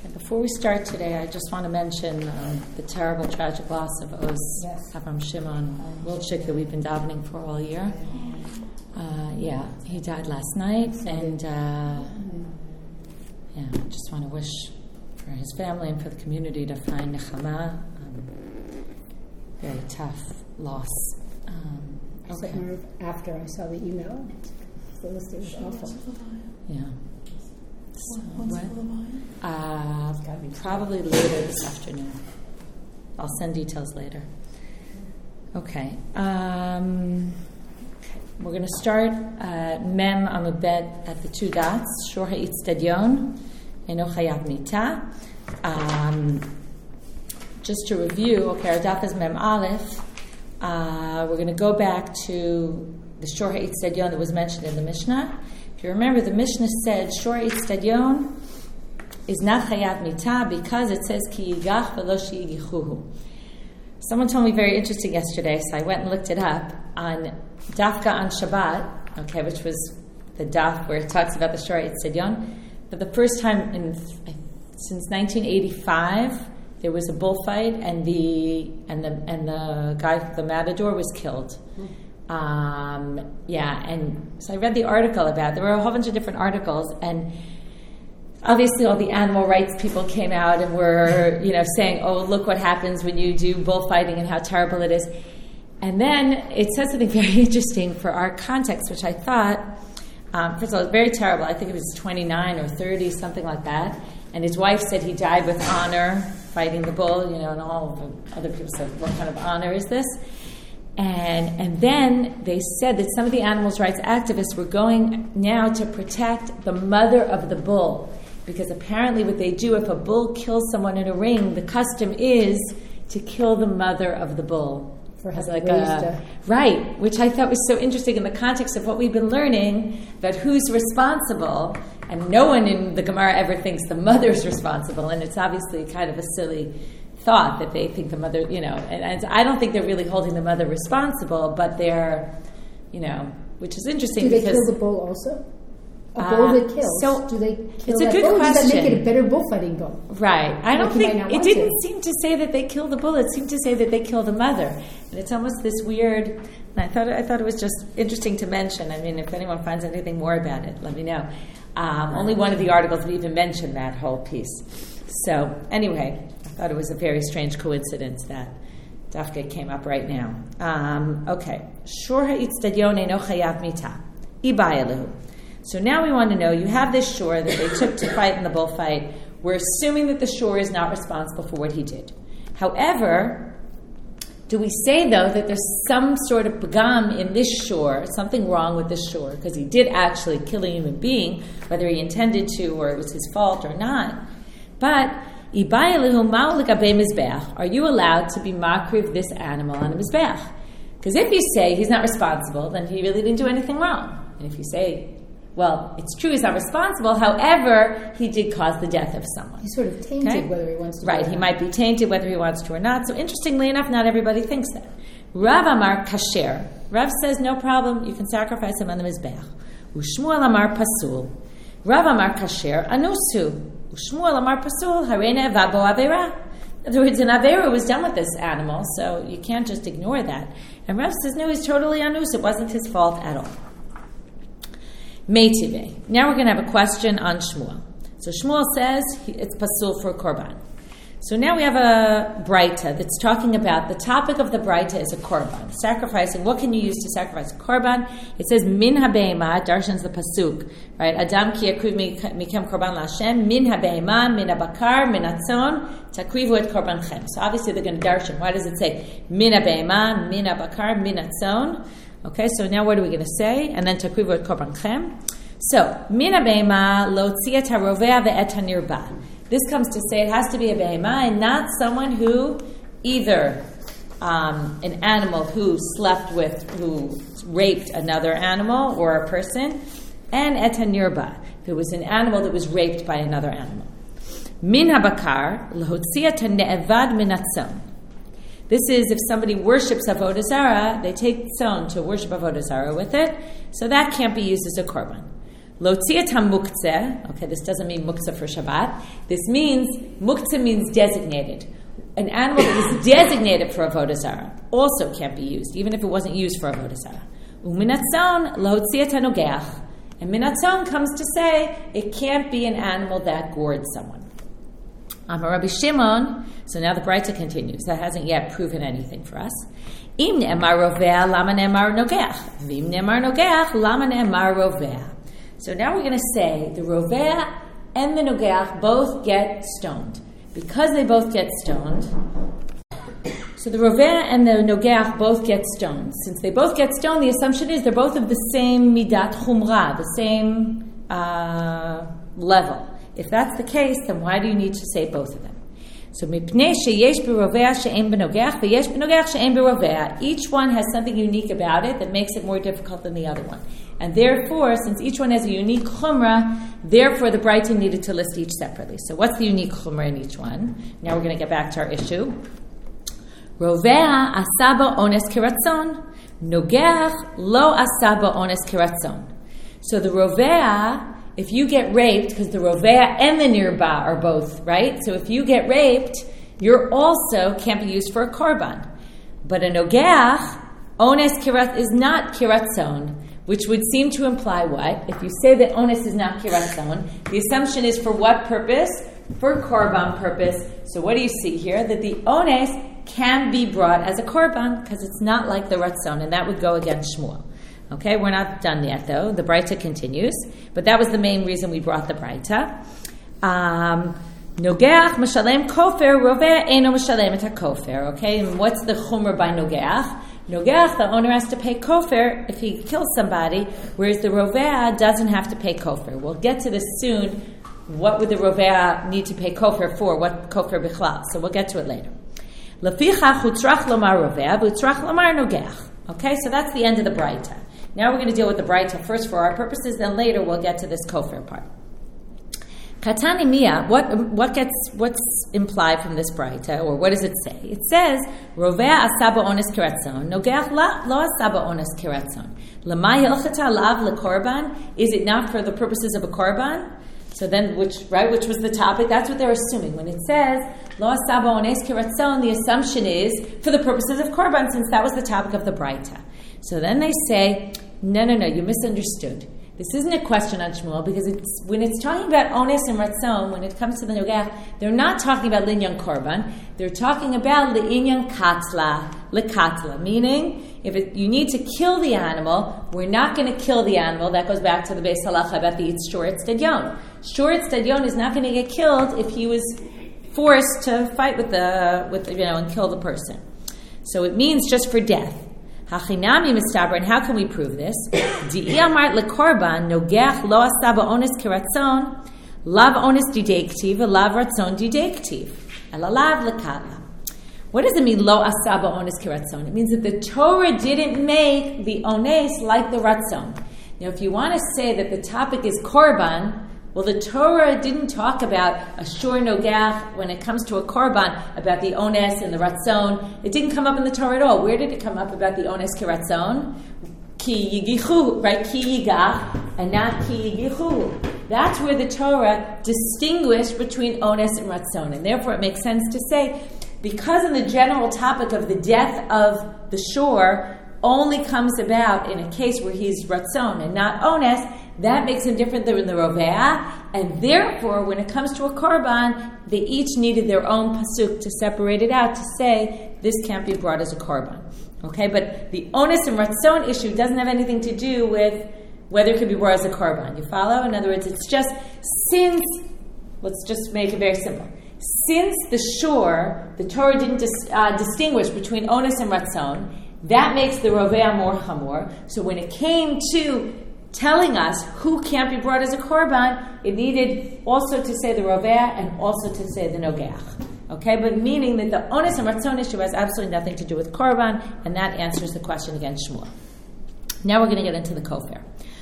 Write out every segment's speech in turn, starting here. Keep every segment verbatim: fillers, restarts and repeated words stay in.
Before we start today, I just want to mention um, the terrible, tragic loss of Oz yes. Avram Shimon Wilczek that we've been davening for all year. Uh, yeah, he died last night, and uh, yeah, I just want to wish for his family and for the community to find nechama. Um, very tough loss. Um, okay. I after I saw the email, it was, it was awful. Yeah. So, what? Uh, probably later this afternoon. I'll send details later. Okay. Um, okay. We're going to start uh, Mem Amud Bet at the two dots. Shor ha'itzdadion eno chayav mita. Um Just to review, okay, our daf is Mem Aleph. Uh, we're going to go back to the Shor ha'itzdadion that was mentioned in the Mishnah. If you remember, the Mishnah said Shor ha'itzdadion is not chayav mita because it says ki yigach v'lo sheyigichuhu. Someone told me very interesting yesterday, so I went and looked it up on Dafka on Shabbat, okay, which was the daf where it talks about the Shor ha'itzdadion. For the first time in since nineteen eighty-five, there was a bullfight, and the and the and the guy, the matador, was killed. Um, yeah, and so I read the article about it. There were a whole bunch of different articles, and obviously all the animal rights people came out and were, you know, saying, "Oh, look what happens when you do bullfighting and how terrible it is." And then it says something very interesting for our context, which I thought, um, first of all, it was very terrible. I think it was twenty-nine or thirty, something like that. And his wife said he died with honor, fighting the bull, you know, and all the other people said, "What kind of honor is this?" And and then they said that some of the animals' rights activists were going now to protect the mother of the bull, because apparently what they do, if a bull kills someone in a ring, the custom is to kill the mother of the bull. For As having like raised a, her. right, which I thought was so interesting in the context of what we've been learning, that who's responsible, and no one in the Gemara ever thinks the mother's responsible, and it's obviously kind of a silly thought that they think the mother, you know, and, and I don't think they're really holding the mother responsible, but they're, you know, which is interesting. Do they because, kill the bull also? A uh, bull that kills. so do they kill it's a that good bull? question. Does that make it a better bullfighting bull? Right. I don't Like, you might think, not it want didn't to. seem to say that they kill the bull. It seemed to say that they kill the mother. And it's almost this weird, and I thought I thought it was just interesting to mention. I mean, if anyone finds anything more about it, let me know. Um, only one of the articles we even mentioned that whole piece. So anyway, I thought it was a very strange coincidence that Dafka came up right now. Um, okay. Shor ha'itzdadion eno chayav mita. Ibayalu. So now we want to know, you have this shor that they took to fight in the bullfight. We're assuming that the shor is not responsible for what he did. However, do we say, though, that there's some sort of pagam in this shor, something wrong with this shor, because he did actually kill a human being, whether he intended to or it was his fault or not. But, are you allowed to be makriv this animal on a mizbeach? Because if you say he's not responsible, then he really didn't do anything wrong. And if you say, well, it's true he's not responsible, however, he did cause the death of someone. He's sort of tainted Okay? whether he wants to Right, do it he or might be tainted whether he wants to or not. So interestingly enough, not everybody thinks that. Rav Amar kasher. Rav says, no problem, you can sacrifice him on the Mizbeach. Ushmuel Amar pasul. Rav Amar kasher anusu. Ushmuel Amar pasul harena vabo avera. In other words, an avera was done with this animal, so you can't just ignore that. And Rav says, no, he's totally anus. It wasn't his fault at all. Meitive. Now we're going to have a question on Shmuel. So Shmuel says he, it's pasul for korban. So now we have a braita that's talking about the topic of the braita is a korban, sacrificing. What can you use to sacrifice a korban? It says min habeima. Darshan's the pasuk, right? Adam ki yakriv mikem korban laHashem min habeima min habakar min hatzon takrivu et korbanchem. So obviously they're going to darshan. Why does it say min habeima min habakar min hatzon? Okay, so now what are we going to say? And then takrivu et korbanchem. So min habeima lo tzia tarovea ve'et hanirba. This comes to say it has to be a behemah and not someone who either um, an animal who slept with, who raped another animal or a person, and etanirba, if it was an animal that was raped by another animal. Min habakar lehotzia ne'evad min hatzon. This is if somebody worships avodah zarah, they take tzon to worship avodah zarah with it, so that can't be used as a korban. Lotziat hamuktzeh. Okay, this doesn't mean muktzeh for Shabbat. This means, muktzeh means designated. An animal that is designated for avodah zarah also can't be used, even if it wasn't used for avodah zarah. Uminatzon lotziat hanogeach. And minatzon comes to say it can't be an animal that gored someone. Amar Rabbi Shimon. So now the Braita continues. That hasn't yet proven anything for us. Im ne'emar rovea, lama ne'emar nogeach. Vim ne'emar nogeach, lama ne'emar rovea. So now we're going to say the rovea and the nogeach both get stoned. Because they both get stoned, so the rovea and the nogeach both get stoned. Since they both get stoned, the assumption is they're both of the same midat chumrah, the same uh, level. If that's the case, then why do you need to say both of them? So mipnei sheyesh b'rovea she'en b'nogeach v'yesh b'nogeach she'en b'rovea. Each one has something unique about it that makes it more difficult than the other one. And therefore, since each one has a unique chumrah, therefore the Braita needed to list each separately. So what's the unique chumrah in each one? Now we're going to get back to our issue. Rovea asaba ones kiratzon, nogeach lo asaba ones kiratzon. So the rovea, if you get raped, because the rovea and the nirba are both, right? So if you get raped, you're also can't be used for a korban. But a nogeach, ones kirat is not kiratzon, which would seem to imply what? If you say that ones is not kiratzon, the assumption is for what purpose? For korban purpose. So what do you see here? That the ones can be brought as a korban because it's not like the ratzon, and that would go against Shmuel. Okay, we're not done yet though. The Braita continues, but that was the main reason we brought the Braita. Um, Nogeach mashalem kofer rovea eno mashalem et hakofer. Okay, and what's the chumrah by nogeach? Nogeach, the owner has to pay kofer if he kills somebody, whereas the rovea doesn't have to pay kofer. We'll get to this soon. What would the rovea need to pay kofer for? What kofer bichlal? So we'll get to it later. Lefichach utrach lomar rovea v'utrach lomar nogeach. Okay, so that's the end of the Braita. Now we're going to deal with the Braita first for our purposes, then later we'll get to this kofer part. Katani Mia, what what gets what's implied from this Braita, or what does it say? It says, Rovea asaba ones kiratzon, nogeach lo asaba ones kiratzon. Lamay hilchata lav lekorban, is it not for the purposes of a korban? So then, which right, which was the topic? That's what they're assuming. When it says, lo asaba ones kiratzon, the assumption is for the purposes of korban, since that was the topic of the Braita. So then they say, no, no, no, you misunderstood. This isn't a question on Shmuel, because it's when it's talking about ones and ratzon, when it comes to the nogeach, they're not talking about linyan korban. They're talking about linyan katla, lekatla, meaning if it, you need to kill the animal, we're not going to kill the animal. That goes back to the Beis Halacha about the Shor Tzedyon. Shor Tzedyon is not going to get killed if he was forced to fight with the with you know and kill the person. So it means just for death. Hachinami mistaber, and how can we prove this? Di'iyamart lekorban nogeach lo asaba ones kiratzon lav ones didektiv lav ratzon didektiv elalav lekatla. What does it mean lo asaba ones kiratzon? It means that the Torah didn't make the ones like the ratzon. Now, if you want to say that the topic is korban, well, the Torah didn't talk about a shor nogeach when it comes to a korban, about the ones and the ratzon. It didn't come up in the Torah at all. Where did it come up about the ones kiratzon? Ki yigichu, right? Ki yigach, and not ki yigichu. That's where the Torah distinguished between ones and ratzon. And therefore it makes sense to say, because in the general topic of the death of the shor only comes about in a case where he's ratzon and not ones, that makes him different than the rovea, and therefore, when it comes to a korban, they each needed their own pasuk to separate it out, to say, this can't be brought as a korban. Okay, but the ones and ratzon issue doesn't have anything to do with whether it could be brought as a korban. You follow? In other words, it's just, since, let's just make it very simple. Since the shor, the Torah didn't dis, uh, distinguish between ones and ratzon, that makes the rovea more chamor. So when it came to telling us who can't be brought as a korban, it needed also to say the rovea and also to say the nogeach. Okay, but meaning that the ones and ratzon issue has absolutely nothing to do with korban, and that answers the question against Shmuel. Now we're going to get into the kofer.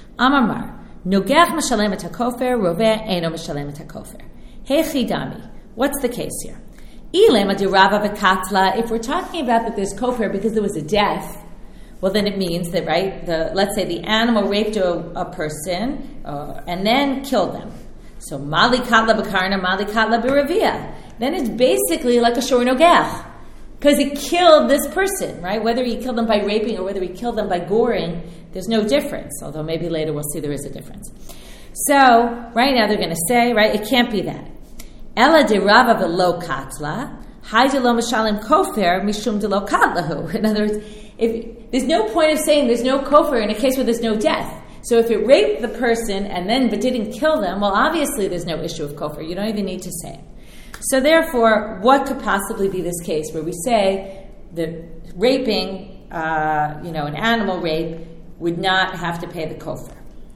Amar nogeach mashalem et hakofer, rovea eno mashalem et hakofer. Hechidami. What's the case here? Ilema dirava v'katla. If we're talking about that there's kofer because there was a death, well, then it means that, right, the let's say the animal raped a, a person uh, and then killed them. So, mali katla b'karna, mali katla b'ravia. Then it's basically like a shor nogach, because he killed this person, right? Whether he killed them by raping or whether he killed them by goring, there's no difference, although maybe later we'll see there is a difference. So, right now they're going to say, right, it can't be that. Ela de rava velo katla, hai de lo mishalim kofer, mishum de lo katlahu. In other words, if, there's no point of saying there's no kofer in a case where there's no death. So if it raped the person and then but didn't kill them, well, obviously there's no issue of kofer. You don't even need to say it. So therefore, what could possibly be this case where we say that raping, uh, you know, an animal rape would not have to pay the kofer?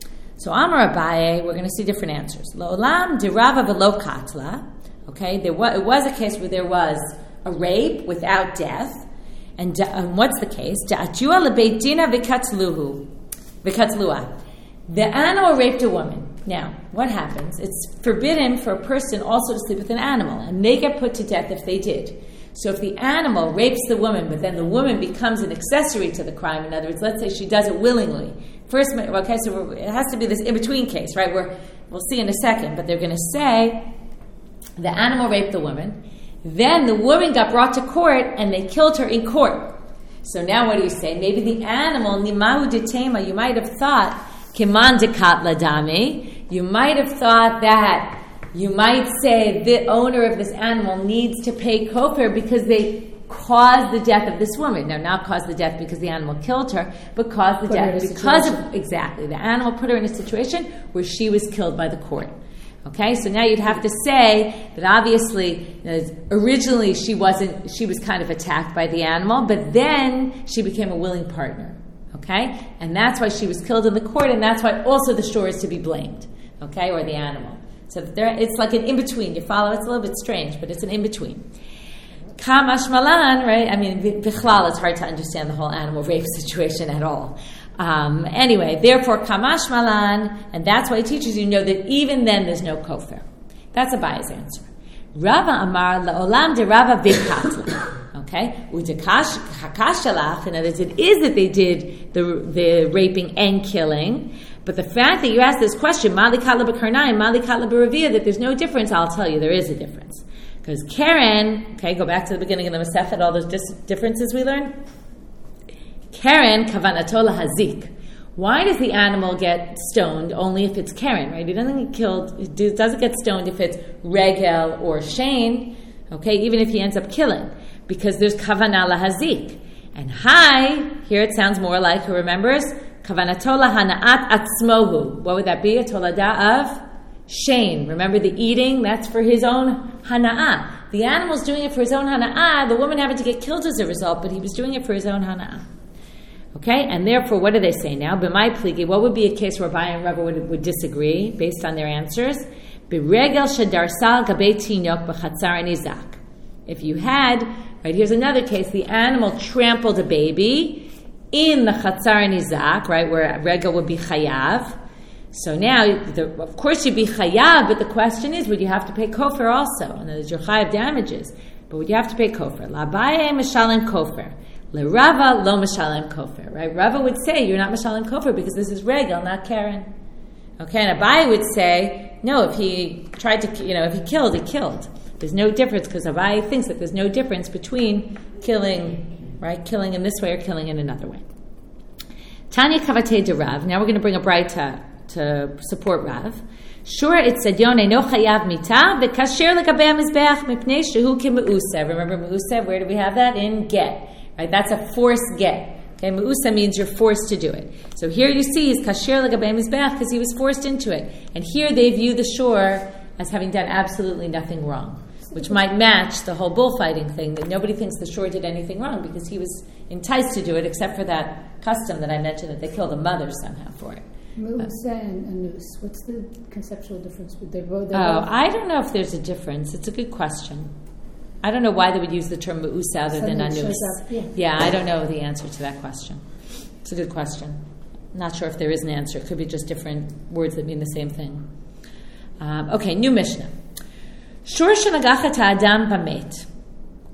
So Amar Abaye, we're going to see different answers. Lo'olam dirava velo katla. Okay, there was, it was a case where there was a rape without death. And, and what's the case? Da'atua lebeit dina v'katzluhu. V'katzlua. The animal raped a woman. Now, what happens? It's forbidden for a person also to sleep with an animal, and they get put to death if they did. So if the animal rapes the woman, but then the woman becomes an accessory to the crime, in other words, let's say she does it willingly. First, okay, so it has to be this in-between case, right? Where we'll see in a second, but they're going to say the animal raped the woman, then the woman got brought to court, and they killed her in court. So now what do you say? Maybe the animal, nimahu detema, you might have thought, Kiman dekat ladami. You might have thought that you might say the owner of this animal needs to pay kofer because they caused the death of this woman. Now, not caused the death because the animal killed her, but caused the put death because of, exactly, the animal put her in a situation where she was killed by the court. Okay, so now you'd have to say that obviously, you know, originally she wasn't, she was kind of attacked by the animal, but then she became a willing partner. Okay, and that's why she was killed in the court, and that's why also the shore is to be blamed. Okay, or the animal. So there, it's like an in-between. You follow? It's a little bit strange, but it's an in-between. Kamash malan, right? I mean, vichlal, it's hard to understand the whole animal rape situation at all. Um, anyway, therefore, kamash malan, and that's why it teaches you know that even then there's no kofer. That's Abaye's answer. Rava amar laolam de Rava vikatla. Okay, udakash hakashalach. In other words, it is that they did the the raping and killing. But the fact that you asked this question, mali katla b'karnayim, mali katla b'ravia, that there's no difference, I'll tell you there is a difference. Because Karen, okay, go back to the beginning of the Masechet, all those dis- differences we learned. Karen kavanato lahazik. Why does the animal get stoned only if it's Karen, right? He doesn't get killed, it doesn't get stoned if it's regel or shane, okay, even if he ends up killing. Because there's kavanah lahazik. And hi, here it sounds more like, who remembers? Kavanato lahanaat atzmohu. What would that be? A tolada of shane. Remember the eating? That's for his own hana'ah. The animal's doing it for his own hana'ah. The woman happened to get killed as a result, but he was doing it for his own hana'ah. Okay? And therefore, what do they say now? B'mai pligi, what would be a case where Abaye and Rava would, would disagree based on their answers? B'regel shedarsal gabei tinok b'chatzar nizak. If you had, right, here's another case, the animal trampled a baby in the chatzar nizak, right, where regel would be chayav. So now, the, of course you'd be chayav, but the question is, would you have to pay kofer also? In other words, your chayav damages, but would you have to pay kofer? L'Abaye mishalem kofer. L'Rava lo mishalem kofer, right? Rava would say, you're not mishalem kofer because this is regel, not Karen. Okay, and Abaye would say, no, if he tried to, you know, if he killed, he killed. There's no difference because Abaye thinks that there's no difference between killing, right, killing in this way or killing in another way. Tanya Kavate de Rav. Now we're going to bring a braita to support Rav. Sure, it said Yone no chayav mita v'kasher lekabei mizbeach mipnei shehu k'meusa. Remember meusa? Where do we have that? In get. Right, that's a forced get. Okay, meusa means you're forced to do it. So here you see he's kasher lekabei mizbeach because he was forced into it. And here they view the shore as having done absolutely nothing wrong, which might match the whole bullfighting thing, that nobody thinks the shore did anything wrong because he was enticed to do it, except for that custom that I mentioned, that they kill the mother somehow for it. Meusa and anus, what's the conceptual difference? They're both, they're oh, both I don't know if there's a difference. It's a good question. I don't know why they would use the term meusa other than anus. Yeah. yeah, I don't know the answer to that question. It's a good question. I'm not sure if there is an answer. It could be just different words that mean the same thing. Um, okay, new Mishnah. Shor shenagachat adam bamet.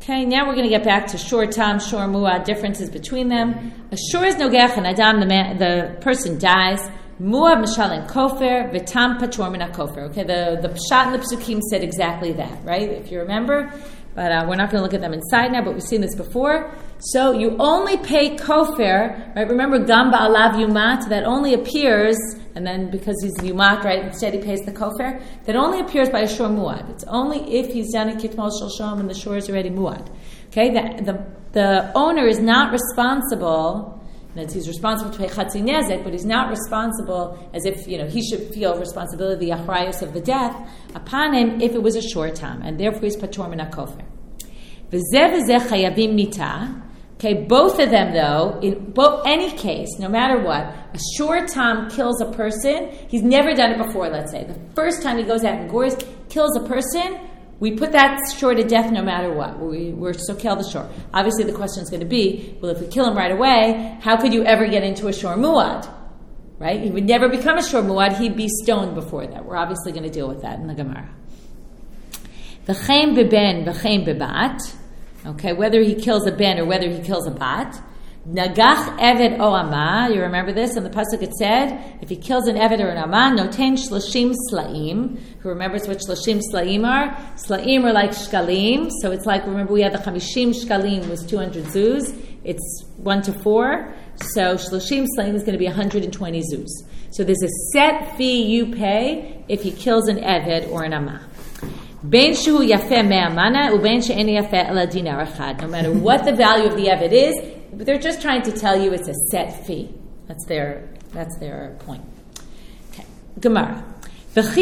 Okay, now we're going to get back to shor tam, shor muad, differences between them. A shor is nogech and adam, the man, the person dies. Muad mishalin kofer, v'tam patur min kofer. Okay, the the pshat and the psukim said exactly that, right? If you remember, but uh, we're not going to look at them inside now. But we've seen this before. So you only pay kofer, right? Remember gamba alav yumat, that only appears, and then because he's yumat, right? Instead he pays the kofer. That only appears by a shor muad. It's only if he's done a kitmol shel shom and the shor is already muad. Okay, the the, the owner is not responsible. And he's responsible to pay chatzi nezek, but he's not responsible as if, you know, he should feel responsibility, the achrayus of the death upon him if it was a short time, and therefore he's patur min hakofer. V'zeh v'zeh chayavim mita. Okay, both of them though, in both any case, no matter what, a short time kills a person. He's never done it before. Let's say the first time he goes out and gores, kills a person. We put that shor to death no matter what. We, we're so kill the shor. Obviously, the question is going to be, well, if we kill him right away, how could you ever get into a shor muad? Right? He would never become a shor muad. He'd be stoned before that. We're obviously going to deal with that in the Gemara. V'chein beben, v'chein bebat. Okay, whether he kills a ben or whether he kills a bat. Nagach eved o ama. You remember this? In the pasuk it said, if he kills an eved or an ama, noten shloshim slaim. Who remembers what shloshim slaim are? Slaim are like shkalim. So it's like, remember we had the chamishim shkalim was two hundred zuz. It's one to four. So shloshim slaim is going to be one hundred twenty zuz. So there's a set fee you pay if he kills an eved or an ama. Ben shehu yafeh me'amana uben she'eni yafeh ela dinar echad. No matter what the value of the eved is, they're just trying to tell you it's a set fee. That's their that's their point. Okay. Gemara. So if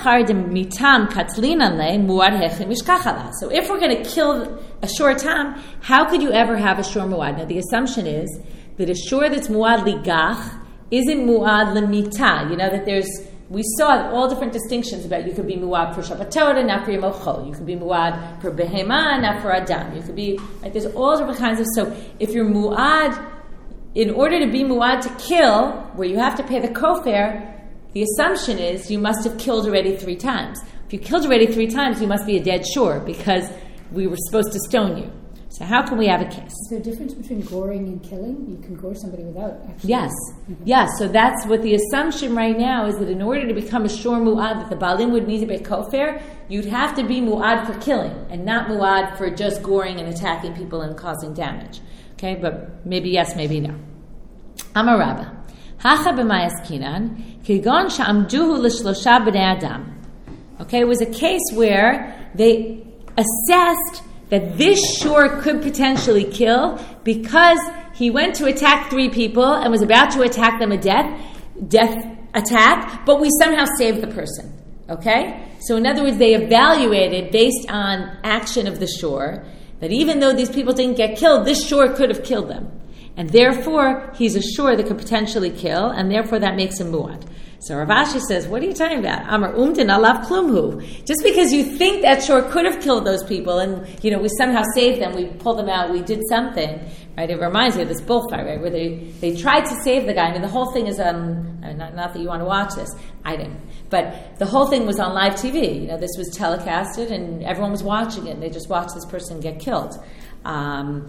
we're going to kill a shor tam, how could you ever have a shor muad? Now the assumption is that a shor that's muad ligach isn't muad lemita. You know that there's we saw all different distinctions about you could be muad for Shabbatot, not for Yom Chol. You could be muad for behema, not for adam. You could be like there's all different kinds of. So if you're muad, in order to be muad to kill, where you have to pay the kofer, the assumption is you must have killed already three times. If you killed already three times, you must be a dead shor because we were supposed to stone you. So how can we have a case? Is there a difference between goring and killing? You can gore somebody without actually. Yes. Mm-hmm. Yes. So that's what the assumption right now is, that in order to become a shor muad, that the balim would need to be kofer, you'd have to be muad for killing and not muad for just goring and attacking people and causing damage. Okay, but maybe yes, maybe no. Amar Rabba. Hacha b'mayas kinan, kigon sha'amduhu l'shlosha b'nei adam. Okay, it was a case where they assessed that this shor could potentially kill because he went to attack three people and was about to attack them a death, death attack, but we somehow saved the person. Okay? So in other words, they evaluated based on action of the shor that even though these people didn't get killed, this shor could have killed them. And therefore, he's a shor that could potentially kill, and therefore that makes him muad. So Rav Ashi says, what are you talking about? Amar umdin alav klumhu. Just because you think that shor could have killed those people, and you know we somehow saved them, we pulled them out, we did something, right? It reminds me of this bullfight, right, where they, they tried to save the guy. I mean, the whole thing is um, I mean, not, not that you want to watch this, I didn't, but the whole thing was on live T V. You know, this was telecasted, and everyone was watching it. And they just watched this person get killed. Um,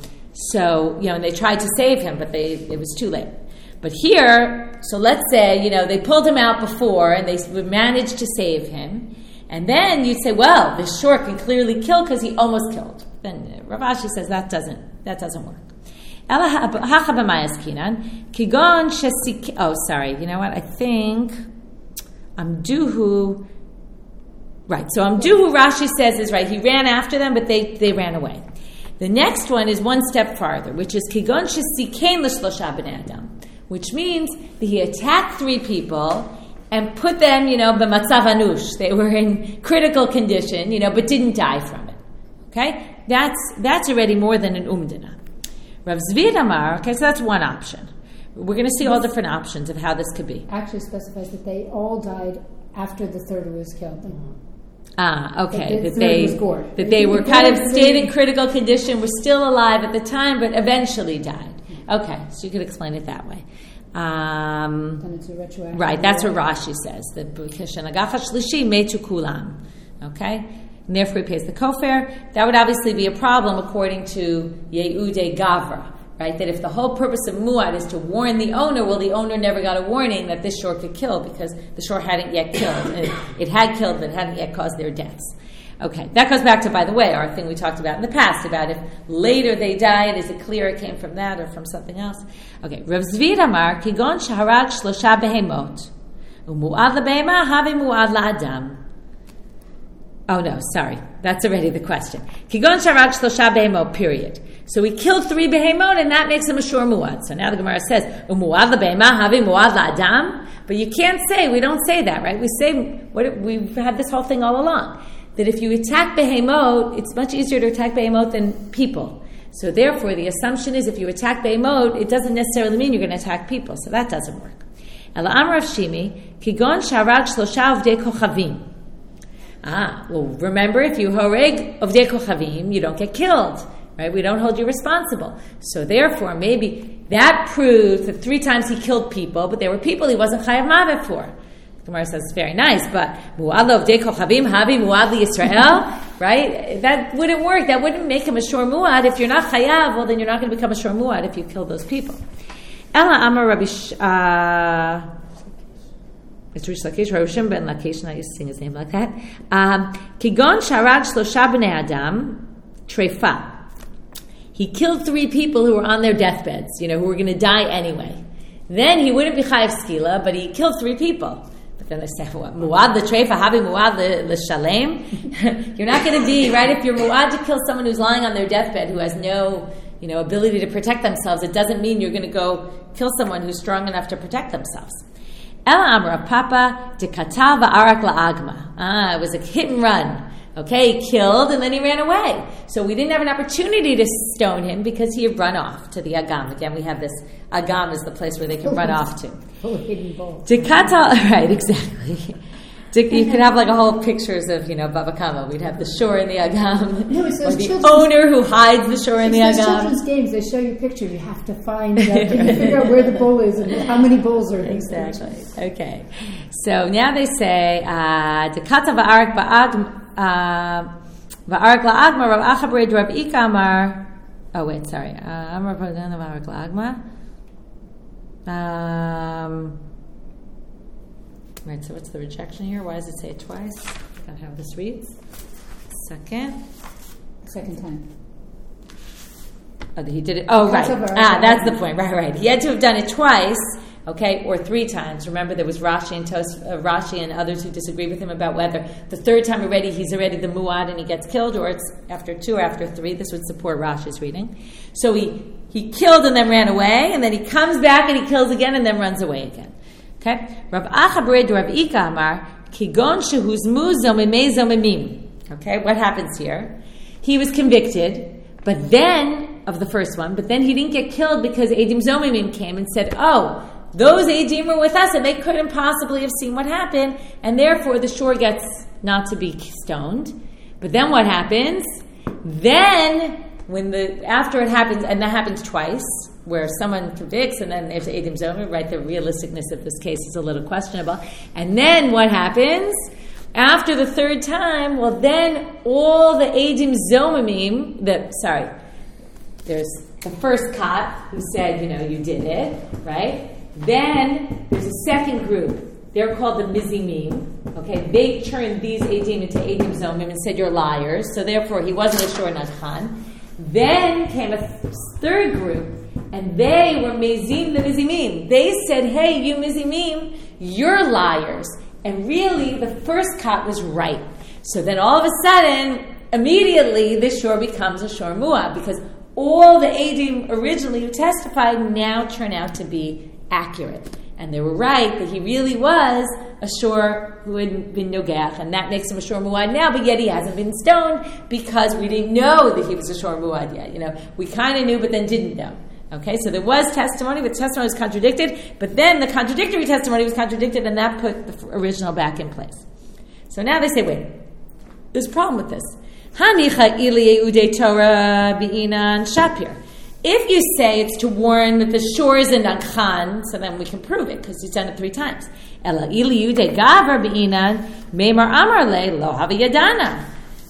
so you know, and they tried to save him, but they it was too late. But here, so let's say, you know, they pulled him out before and they managed to save him. And then you'd say, well, the shor can clearly kill because he almost killed. Then Rav Ashi says that doesn't, that doesn't work. Oh, sorry. You know what? I think Amduhu. Right. So Amduhu, Rashi says, is right. He ran after them, but they, they ran away. The next one is one step farther, which is Kigon Shesikein L'Shlosha B'nei Adam. Which means that he attacked three people and put them, you know, b'matzav anush. They were in critical condition, you know, but didn't die from it. Okay? That's that's already more than an umdina. Rav Zvi Amar, okay, so that's one option. We're going to see all different options of how this could be. Actually specifies that they all died after the third was killed. Ah, okay. That, that they that they were kind of stayed in critical condition, were still alive at the time, but eventually died. Okay, so you could explain it that way. Um, then it's a retroactive. Right, that's what Rashi says. The Kishan Agafa Shlishi Metu Kulam. Okay? and therefore he pays the kofar. That would obviously be a problem according to Yehude Gavra, right? That if the whole purpose of muad is to warn the owner, well, the owner never got a warning that this shore could kill because the shore hadn't yet killed. It, it had killed, but hadn't yet caused their deaths. Okay, that goes back to, by the way, our thing we talked about in the past, about if later they died, is it clear it came from that or from something else? Okay, Rav Zvi Amar, Kigon shaharag shlosha behemot, umuad lebehema havi muad la'adam. Oh no, sorry, that's already the question. Kigon shaharag shlosha behemot, period. So he killed three behemot, and that makes him a shor muad. So now the Gemara says, umuad lebehema havi muad la'adam, but you can't say, we don't say that, right? We say, what, we've had this whole thing all along, that if you attack behemot, it's much easier to attack behemot than people. So therefore, the assumption is if you attack behemot, it doesn't necessarily mean you're going to attack people. So that doesn't work. Ela amar Shimi, kigon sharag shlosha avdei kochavim. Ah, well, remember, if you horeg avdei kochavim, you don't get killed, right? We don't hold you responsible. So therefore, maybe that proves that three times he killed people, but there were people he wasn't chayav mavet for. Gemara says it's very nice, but muad l'ovdei kochavim havi muad l'Yisrael, right? That wouldn't work. That wouldn't make him a shor muad. If you're not chayav, well, then you're not going to become a shor muad if you kill those people. Ela amar Rabbi Sh- uh, it's Rish Lakish, Rabbi Shimon ben Lakish, and I used to sing his name like that. Kigon sharag shlosha bnei adam trefa. He killed three people who were on their deathbeds, you know, who were going to die anyway. Then he wouldn't be chayav skila, but he killed three people. Then they say, muad l'treifa, havi muad l'shalem. You're not going to be, right, if you're muad to kill someone who's lying on their deathbed who has no, you know, ability to protect themselves, it doesn't mean you're going to go kill someone who's strong enough to protect themselves. Ela amra papa de katav va'arak la'agma. Ah, it was a hit and run. Okay, he killed and then he ran away. So we didn't have an opportunity to stone him because he had run off to the agam. Again, we have this, agam is the place where they can run off to. Oh, hidden bowl. Right, exactly. You could have like a whole pictures of, you know, Baba Kama. We'd have the shore in the agam. No, it's those or the owner who hides the shore in the it's agam. Those children's games, they show you pictures. You have to find, uh, you figure out where the bowl is and how many bowls are in these Exactly. Pictures. Okay. So now they say, Dekata va'arak ba'agma, va'arak la'agma, Rav Acha b'red Rav Ika amar, oh wait, sorry. Amar v'adan va'arak la'agma. Um... Right, so what's the rejection here? Why does it say it twice? That's how this reads. Second. Second time. Oh, he did it. Oh, right. Ah, that's the point. Right, right. He had to have done it twice, okay, or three times. Remember, there was Rashi and Tos, uh, Rashi and others who disagreed with him about whether the third time already he's already the muad and he gets killed, or it's after two or after three. This would support Rashi's reading. So he he killed and then ran away, and then he comes back and he kills again and then runs away again. Okay, Rav Acha b'red Rav Ika amar kigon shehuzmu zomimei zomimim. Okay, what happens here? He was convicted, but then of the first one, but then he didn't get killed because Eidim Zomimim came and said, "Oh, those Eidim were with us, and they couldn't possibly have seen what happened, and therefore the shore gets not to be stoned." But then what happens? Then when the after it happens, and that happens twice, where someone convicts and then there's Eidim Zomim, right? The realisticness of this case is a little questionable. And then what happens? After the third time, well then all the Eidim Zomimim, the, sorry, there's the first cop who said, you know, you did it, right? Then there's a second group. They're called the Mizimim. Okay, they turned these Eidim into Eidim Zomim and said you're liars. So therefore he wasn't a Shor Nachan. Then came a th- third group, and they were Mezim the Mizimim. They said, hey, you Mizimim, you're liars. And really, the first cut was right. So then all of a sudden, immediately, this shore becomes a shor mu'ah, because all the Eidim originally who testified now turn out to be accurate. And they were right that he really was a shor who had been nogach, and that makes him a shor muad now, but yet he hasn't been stoned because we didn't know that he was a shor muad yet. You know, we kind of knew, but then didn't know. Okay, so there was testimony, but the testimony was contradicted, but then the contradictory testimony was contradicted, and that put the original back in place. So now they say, wait, there's a problem with this. Hanicha ili Yehudei Torah bi'inan shapir. If you say it's to warn that the shore is in Nankhan, so then we can prove it, because he's done it three times. Ela ili Yehudei gavar bi'inan meimar amar le lo havi yadana.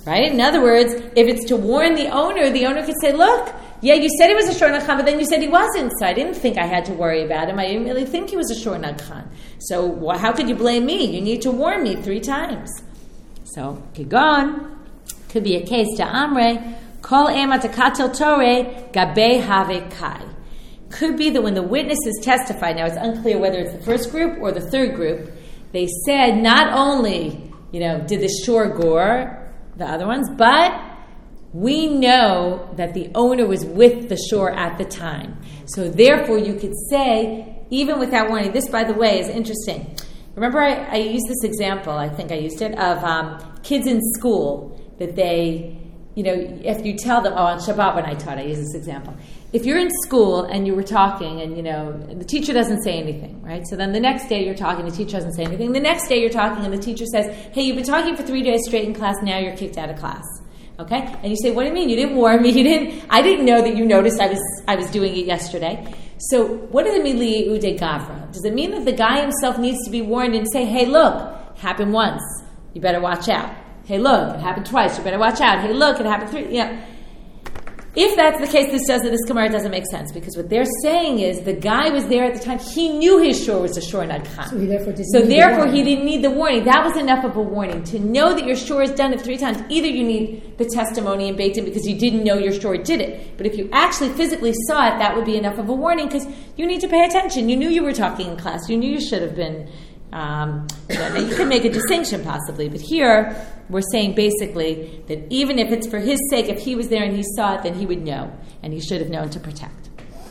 right? In other words, if it's to warn the owner, the owner could say, look, yeah, you said he was a shor nagchan, but then you said he wasn't, so I didn't think I had to worry about him. I didn't really think he was a shor nagchan. So how could you blame me? You need to warn me three times. So, kigon, could be a case to Amre, kol ema tekatel tore gabe have kai. Could be that when the witnesses testified, now it's unclear whether it's the first group or the third group, they said not only, you know, did the shor gore the other ones, but we know that the owner was with the shor at the time. So therefore you could say, even without warning, this, by the way, is interesting. Remember I, I used this example, I think I used it, of um, kids in school, that they, you know, if you tell them, oh, on Shabbat when I taught, I used this example. If you're in school and you were talking and, you know, the teacher doesn't say anything, right? So then the next day you're talking, the teacher doesn't say anything. The next day you're talking and the teacher says, hey, you've been talking for three days straight in class, now you're kicked out of class. Okay? And you say, what do you mean? You didn't warn me. You didn't, I didn't know that you noticed I was I was doing it yesterday. So what does it mean, li'ude gavra? Does it mean that the guy himself needs to be warned and say, hey, look, it happened once. You better watch out. Hey, look, it happened twice. You better watch out. Hey, look, it happened three. You know, if that's the case, this does this Gemara doesn't make sense, because what they're saying is the guy was there at the time. He knew his shor was a shor nagchan. So, he therefore, didn't so need therefore the he didn't need the warning. That was enough of a warning. To know that your shor is done it three times, either you need the testimony in Beit Din because you didn't know your shor did it. But if you actually physically saw it, that would be enough of a warning, because you need to pay attention. You knew you were talking in class. You knew you should have been... Um, you know, you could make a distinction possibly, but here we're saying basically that even if it's for his sake, if he was there and he saw it, then he would know, and he should have known to protect.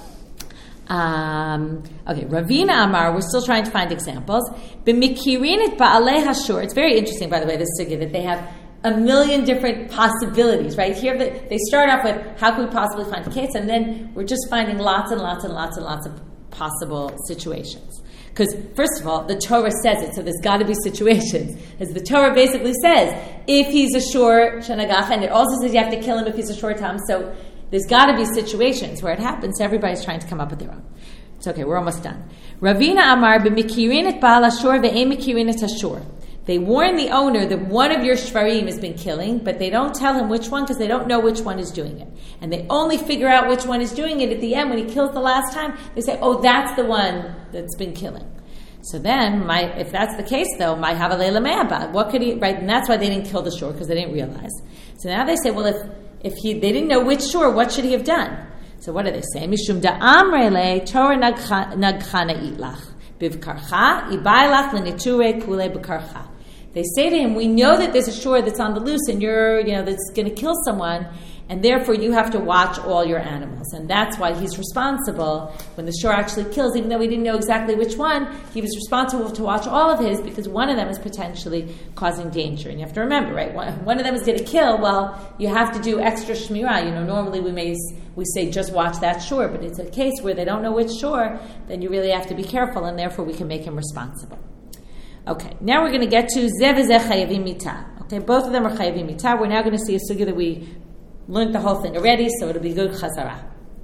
Um, okay, Ravina Amar, we're still trying to find examples. B'mikirin ba'alei hashur. It's very interesting, by the way, this sugya, that they have a million different possibilities, right? Here they start off with how could we possibly find a case, and then we're just finding lots and lots and lots and lots of possible situations. Because, first of all, the Torah says it, so there's got to be situations. As the Torah basically says, if he's a shor shenagacha, and it also says you have to kill him if he's a shor tam, so there's got to be situations where it happens, so everybody's trying to come up with their own. It's okay, we're almost done. Ravina Amar, b'mikirin et ba'al hashor ve'em mikirin et hashor. They warn the owner that one of your shvarim has been killing, but they don't tell him which one because they don't know which one is doing it. And they only figure out which one is doing it at the end when he kills the last time. They say, oh, that's the one that's been killing. So then, my, if that's the case, though, my havalei me'abad. What could he, right? And that's why they didn't kill the shor, because they didn't realize. So now they say, well, if if he they didn't know which shor, what should he have done? So what do they say? Mishum da'amrele Torah nagchana itlach bivkarcha ibaylach l'niture kule b'karcha. They say to him, we know that there's a shor that's on the loose and you're, you know, that's going to kill someone, and therefore you have to watch all your animals. And that's why he's responsible when the shor actually kills, even though we didn't know exactly which one, he was responsible to watch all of his because one of them is potentially causing danger. And you have to remember, right, one, one of them is going to kill, well, you have to do extra shmirah. You know, normally we may we say just watch that shor, but it's a case where they don't know which shor, then you really have to be careful, and therefore we can make him responsible. Okay, now we're going to get to Zev Zeh Chayavim Mita. Okay, both of them are Chayavim Mita. We're now going to see a sugya that we learned the whole thing already, so it'll be good Chazara.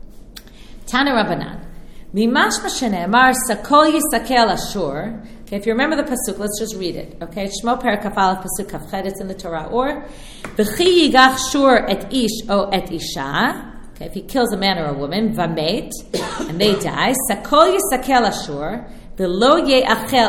Tana Rabbanan. Mimashma shene'emar sakol yisakel ashur. Okay, if you remember the pasuk, let's just read it. Okay, Shmo Perek Kaf Aleph pasuk Kaf Chet, it's in the Torah. Or v'chi yigach shur et ish o et isha. Okay, if he kills a man or a woman, v'met, and they die, sakol yisakel ashur. So you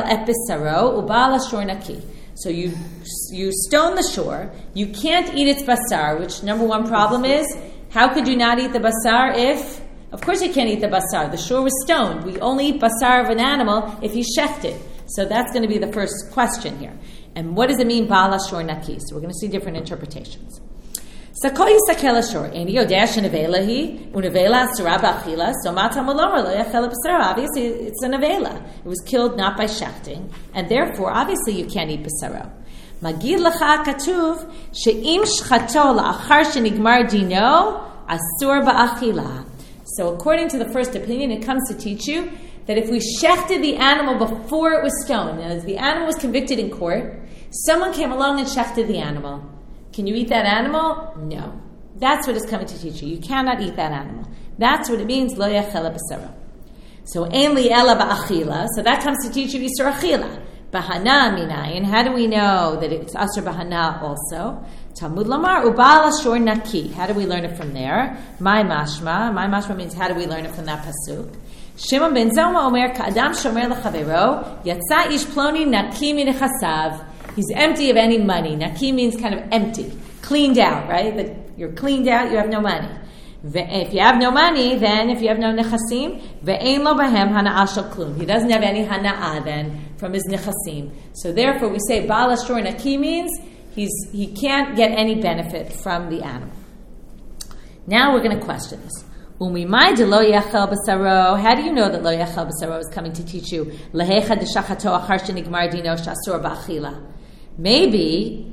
you stone the shor. You can't eat its basar, which number one problem is, how could you not eat the basar if, of course you can't eat the basar. The shor was stoned. We only eat basar of an animal if he's shechted. So that's going to be the first question here. And what does it mean, ba'al shor naki? So we're going to see different interpretations. Sakol yisakel ashor. Eni yodea shenevela hi unevela asura ba'achila. So matam olomer lo yachel b'sara. Obviously, it's a nevela. It was killed not by shechting, and therefore, obviously, you can't eat b'saro. Magid lacha katuv she'im shchato la'achar shenigmar dino asur ba'achila. So, according to the first opinion, it comes to teach you that if we shechted the animal before it was stoned, and as the animal was convicted in court, someone came along and shechted the animal. Can you eat that animal? No. That's what it's coming to teach you. You cannot eat that animal. That's what it means, lo yachela b'sara. So, ein li ela ba'achila. So that comes to teach you Yisur achila. Bahana minayin. How do we know that it's asur bahana also? Talmud Lamar, Ubal Ashur Naki. How do we learn it from there? My mashma. My mashma means how do we learn it from that pasuk? Shimon ben Zoma Omer Ka'adam Shomer L'Chavero Yatsa Ish Ploni Naki Min Chasav. He's empty of any money. Naki means kind of empty, cleaned out, right? That you're cleaned out, you have no money. If you have no money, then if you have no nechasim, ve'ein lo bahem hana'ah shel klum. He doesn't have any hana'ah then from his nechasim. So therefore we say Baal Ashur Naki means He's, he can't get any benefit from the animal. Now we're going to question this. How do you know that lo yachel b'saro is coming to teach you? Maybe,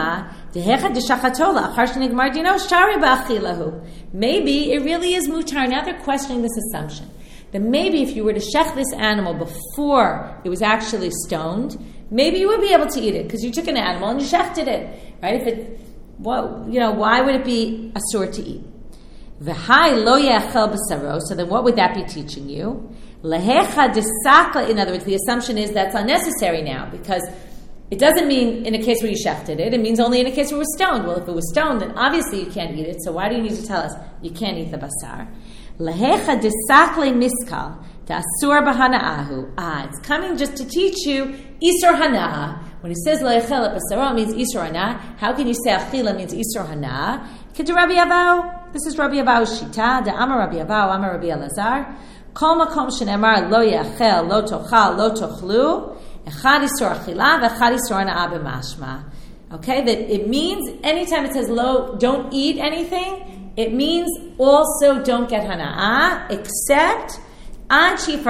maybe it really is mutar. Now they're questioning this assumption. That maybe if you were to shech this animal before it was actually stoned, maybe you would be able to eat it because you took an animal and you shechted it, right? If it, well, you know, why would it be asur to eat? V'hai lo yachel b'saro. So then, what would that be teaching you? Lehecha desakla. In other words, the assumption is that's unnecessary now because it doesn't mean in a case where you shechted it. It means only in a case where it was stoned. Well, if it was stoned, then obviously you can't eat it. So why do you need to tell us you can't eat the basar? Lehecha desakle miskal. Asur b'hana'ahu. Ah, it's coming just to teach you isur hana'ah. When it says lo yachel b'saro, it means isur hana'ah. How can you say achila means isur hana'ah? K'de Rabbi Avau. This is Rabbi Avau's shita. The Amar Rabbi Avau, Amar Rabbi Elazar. Kol makom shenemar lo yachel, lo tochal, lo tochlu. Echad isur achila, v'echad isur hana'ah b'mashma. Okay, that it means anytime it says lo, don't eat anything, it means also don't get hana'ah, except unless the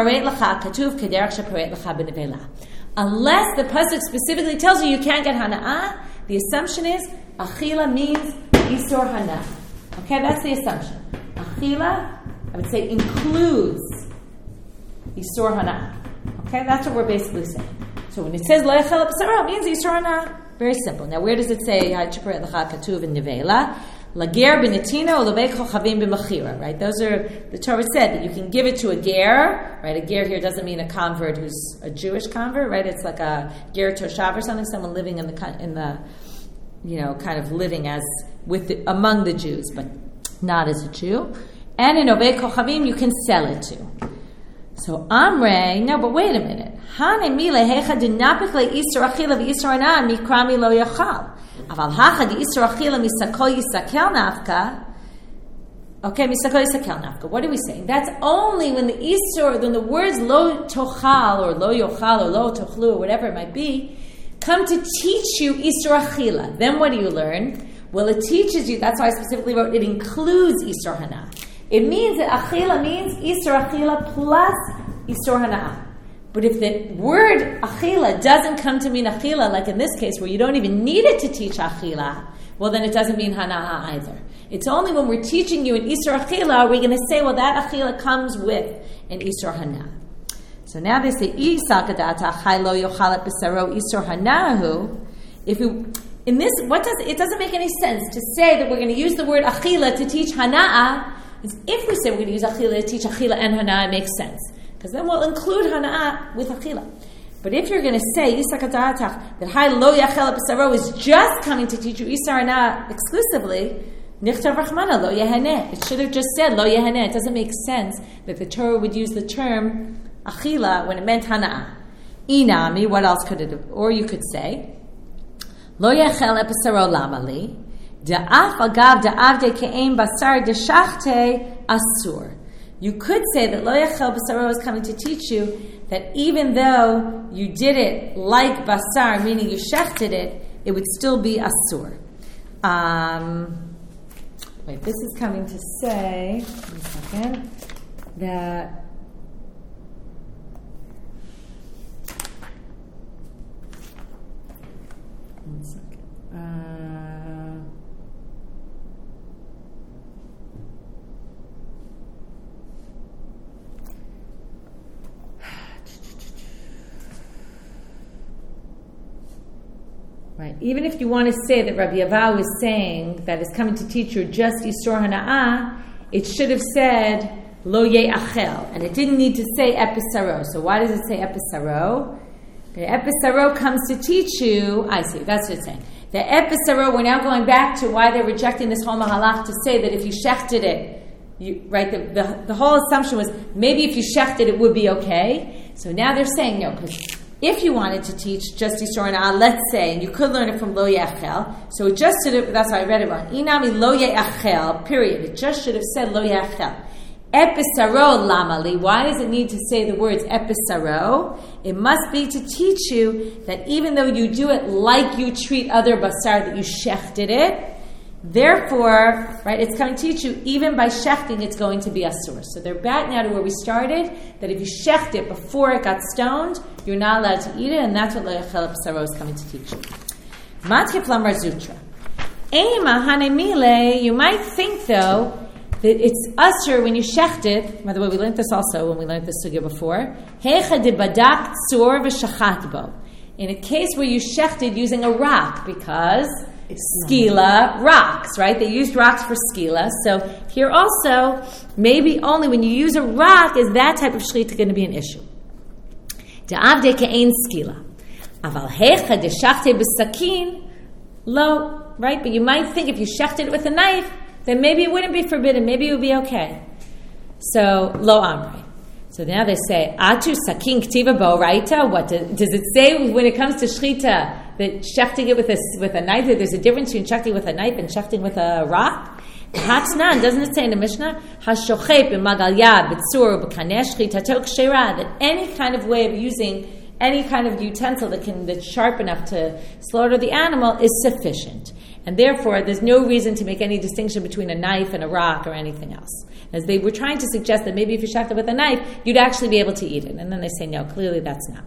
pasuk specifically tells you you can't get hana'ah, the assumption is achila means isur hana'ah. Okay, that's the assumption. Achila, I would say, includes isur hana'ah. Okay, that's what we're basically saying. So when it says lo yachel b'saro, it means isur hana'ah. Very simple. Now, where does it say ha'chiperet l'cha katuv in nevela? Lager b'netina or lebei chochavim b'machira, right? Those are, the Torah said that you can give it to a ger, right? A ger here doesn't mean a convert who's a Jewish convert, right? It's like a ger toshav or something, someone living in the, in the, you know, kind of living as, with the, among the Jews, but not as a Jew. And in obei kochavim, you can sell it to. So Amrei, no, but wait a minute. Hane mile hecha dinapik le isur achila v'isur hana'ah mikrami lo yachal. Aval hacha di isur achila misakol yisakel nafka. Okay, misakol yisakel nafka. What are we saying? That's only when the isur, when the words lo tochal or lo yochal or lo tochlu or whatever it might be, come to teach you isur achila. Then what do you learn? Well, it teaches you, that's why I specifically wrote, it includes isur hana'ah. It means that achila means isur achila plus isur hana'ah. But if the word achila doesn't come to mean achila, like in this case where you don't even need it to teach achila, well then it doesn't mean hana'ah either. It's only when we're teaching you an isur achila are we going to say, well that achila comes with an isur hana'ah. So now they say, if we, in this, what does it doesn't make any sense to say that we're going to use the word achila to teach hana'ah. If we say we're going to use achila to teach achila and hana'ah, it makes sense. Because then we'll include hana'ah with achila. But if you're going to say that hai lo yachel b'saro is just coming to teach you isur hana'ah exclusively, nichtav rachmana lo yehaneh. It should have just said lo yehaneh. It doesn't make sense that the Torah would use the term achila when it meant hana'ah. Inami, what else could it have? Or you could say lo yachel b'saro lamali da'af agav da'avde ke'em basar deshachte asur. You could say that lo yachel b'saro is coming to teach you that even though you did it like basar, meaning you shechted it, it would still be asur. Um, wait, this is coming to say, one second, that one second. Uh, Right. Even if you want to say that Rabbi Avau is saying that it's coming to teach you just isur hana'ah, it should have said lo ye'achel, and it didn't need to say episaro. So why does it say episaro? Okay, episaro comes to teach you. I see. That's what it's saying. The episaro, we're now going back to why they're rejecting this whole mahalach to say that if you shechted it, you, right, the, the, the whole assumption was maybe if you shechted it, it would be okay. So now they're saying no, because if you wanted to teach just Yisur Hana'ah, let's say, and you could learn it from Lo Yachel, so it just should have, that's why I read it wrong. Inami Lo Yachel, period. It just should have said Lo Yachel. Episaro lamali. Why does it need to say the words episaro? It must be to teach you that even though you do it like you treat other basar, that you shechted it, therefore, right, it's coming to teach you, even by shechting, it's going to be asur. So they're back now to where we started, that if you shecht it before it got stoned, you're not allowed to eat it, and that's what Lo Yachel episaro is coming to teach you. Matkif lamar zutra. Ema hanemile, you might think, though, that it's usher when you shecht it. By the way, we learned this also when we learned this sugya before. Hecha de badak tzur v'shachat bo. In a case where you shechted using a rock, because skila, rocks, right? They used rocks for skila. So here also, maybe only when you use a rock is that type of shechita going to be an issue. De'avde ke'ein skila. Aval hecha de shachte b'sakin, lo, right? But you might think if you shechted it with a knife, then maybe it wouldn't be forbidden. Maybe it would be okay. So, lo amri. So now they say, atu sakin ktiva bo raita. What does, does it say when it comes to shchita that shechting it with a, with a knife, that there's a difference between shechting with a knife and shechting with a rock? Hatznan, doesn't it say in the Mishnah, hashochep b'magal yad b'tzur b'kanesh shchitato kshera, that any kind of way of using any kind of utensil that can that's sharp enough to slaughter the animal is sufficient. And therefore, there's no reason to make any distinction between a knife and a rock or anything else. As they were trying to suggest that maybe if you shecht it with a knife, you'd actually be able to eat it. And then they say, no, clearly that's not.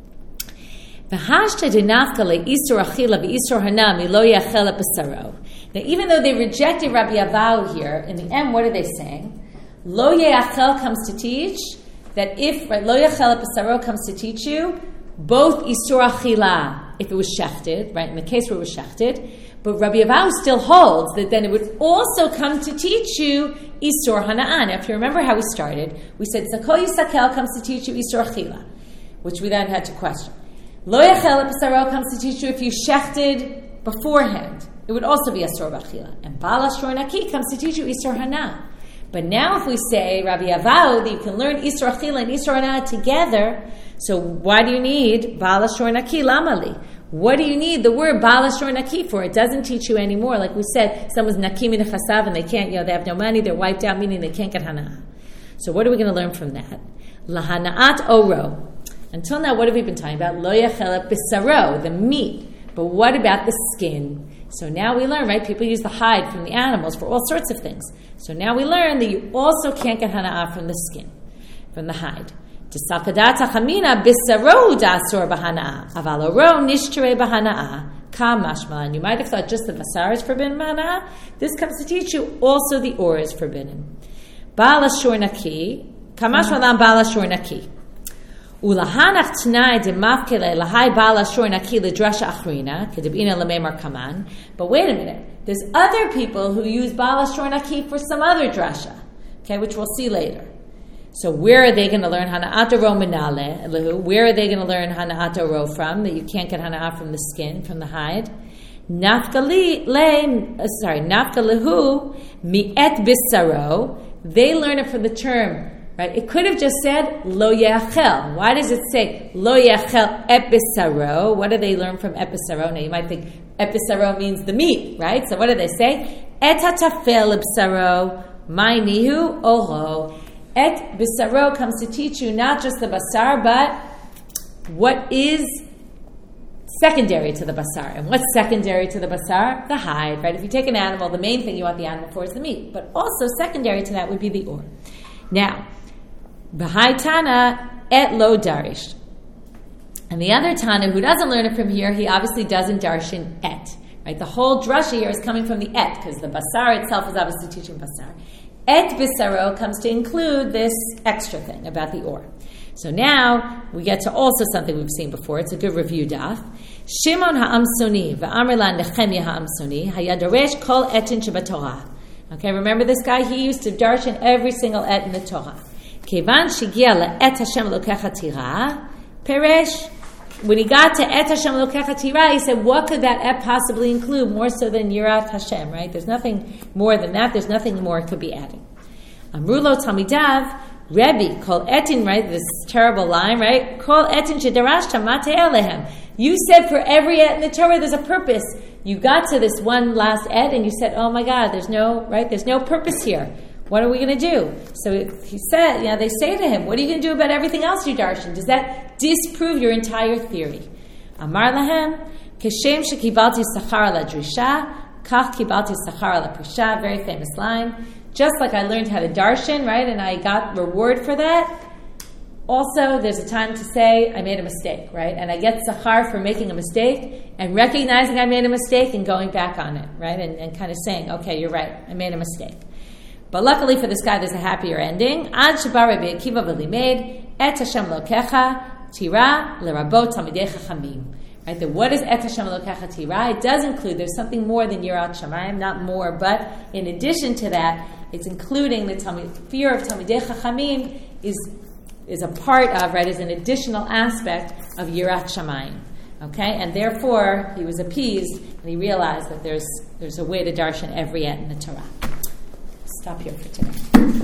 Now, even though they rejected Rabbi Avau here, in the end, what are they saying? Lo Yachel comes to teach that if, right, Lo Yachel Pesaro comes to teach you, both Isur Achila, if it was shechted, right, in the case where it was shechted, but Rabbi Avau still holds that then it would also come to teach you Isur Hana'ah. Now, if you remember how we started, we said Zakol Yisakel comes to teach you Isur Achila, which we then had to question. Lo Yachel Pesaro comes to teach you if you shechted beforehand. It would also be Asur B'Achila. And Baal Ashur Naki comes to teach you Isur Hana'ah. But now if we say, Rabbi Avau, that you can learn Isur Achila and Isur Hana'ah together, so why do you need Baal Ashur Naki Lamali? What do you need the word Baal Ashur Naki for? It doesn't teach you anymore. Like we said, someone's Naki min Chasav and they can't, you know, they have no money, they're wiped out, meaning they can't get Hana'ah. So what are we going to learn from that? Lahana'at Oro. Until now, what have we been talking about? Lo Yachel Bisaro, the meat. But what about the skin? So now we learn, right? People use the hide from the animals for all sorts of things. So now we learn that you also can't get hana'ah from the skin, from the hide. Tisakadat achamina bisaro dasur b'hana'ah. Aval oro nishtere b'hana'ah. Kam mashmalan. You might have thought just the basar is forbidden b'hana'ah. This comes to teach you also the or is forbidden. Baal ashur naki. Kam mashmalan baal ashur naki. Ulahanach t'nai de mafkele lahai baal ashur naki l'drasha achrina kedibina lememar kaman. But wait a minute. There's other people who use Baal Ashur Naki for some other drasha, okay, which we'll see later. So where are they going to learn Hana'at Oro Minale? Where are they going to learn Hana'at Oro from? That you can't get Hana'ah from the skin, from the hide. Nafkali le, sorry, Nafkalihu mi'et bisaro. They learn it from the term. Right? It could have just said Lo Yachel. Why does it say Lo Yachel Episaro? What do they learn from Episaro? Now you might think Episaro means the meat, right? So what do they say? Et hatafel Episaro, my nihu oho. Et Bisaro comes to teach you not just the basar, but what is secondary to the basar. And what's secondary to the basar? The hide, right? If you take an animal, the main thing you want the animal for is the meat. But also secondary to that would be the or. Now, B'hai Tana et lo darish. And the other Tana who doesn't learn it from here, he obviously doesn't darshan et. Right? The whole drasha here is coming from the et, because the basar itself is obviously teaching basar. Et bisaro comes to include this extra thing about the or. So now we get to also something we've seen before. It's a good review daf. Shimon ha'amsoni v'amr la Nechemia ha'amsoni hayadoresh kol etin shebatorah. Okay, remember this guy? He used to darshan every single et in the Torah. Kevan shigia la'et Hashem lokech hatira peresh when he got to Et Hashem Elokecha Tira, he said, what could that et possibly include more so than Yirat Hashem, right? There's nothing more than that. There's nothing more it could be adding. Amrulo Tamidav, Rebbe, Kol Etin, right? This terrible line, right? Kol Etin Shedarashta Mate Elehem. You said for every et in the Torah there's a purpose. You got to this one last et and you said, oh my God, there's no, right? There's no purpose here. What are we going to do? So it, he said, you know, they say to him, what are you going to do about everything else you darshan? Does that disprove your entire theory? Amar lahem, Keshem shekibalti sachar la drisha, kach kibalti sachar la prisha, very famous line. Just like I learned how to darshan, right, and I got reward for that, also there's a time to say, I made a mistake, right? And I get sachar for making a mistake and recognizing I made a mistake and going back on it, right? And, and kind of saying, okay, you're right, I made a mistake. But luckily for this guy, there's a happier ending. Ad sheba Rabbi Akiva v'limed et Hashem Elokecha tira lerabot talmidei chachamim. Right? The what is et Hashem Elokecha tira? It does include. There's something more than yirat shamayim, not more, but in addition to that, it's including the talmid, fear of talmidei chachamim is is a part of, right? Is an additional aspect of yirat shamayim. Okay, and therefore he was appeased and he realized that there's there's a way to darshan every et in the Torah. Stop here for today.